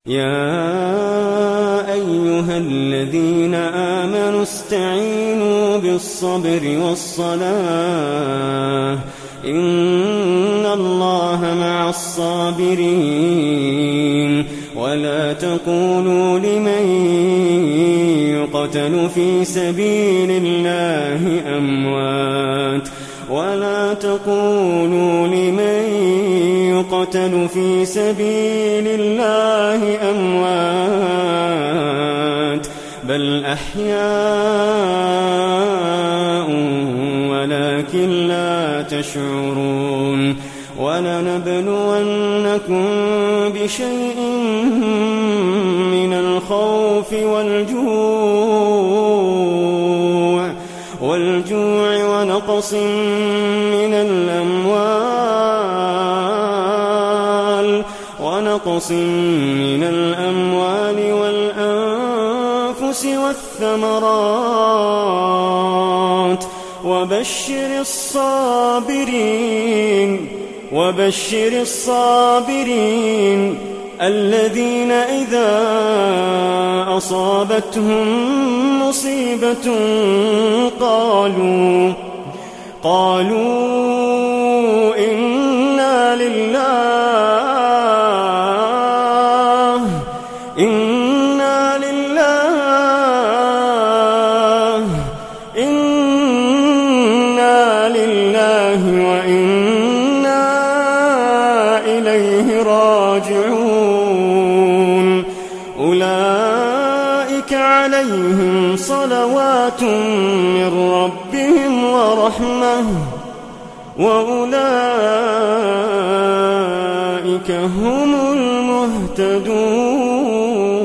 يا أيها الذين آمنوا استعينوا بالصبر والصلاة إن الله مع الصابرين ولا تقولوا لمن يقتل في سبيل الله أموات يقتل في سبيل الله أموات بل أحياء ولكن لا تشعرون ولنبلونكم بشيء من الخوف والجوع ونقص من الأموال والأنفس والثمرات وبشر الصابرين الذين إذا أصابتهم مصيبة قالوا إنا لله وإنا إليه راجعون أولئك عليهم صلوات من ربهم ورحمة وأولئك هم المهتدون.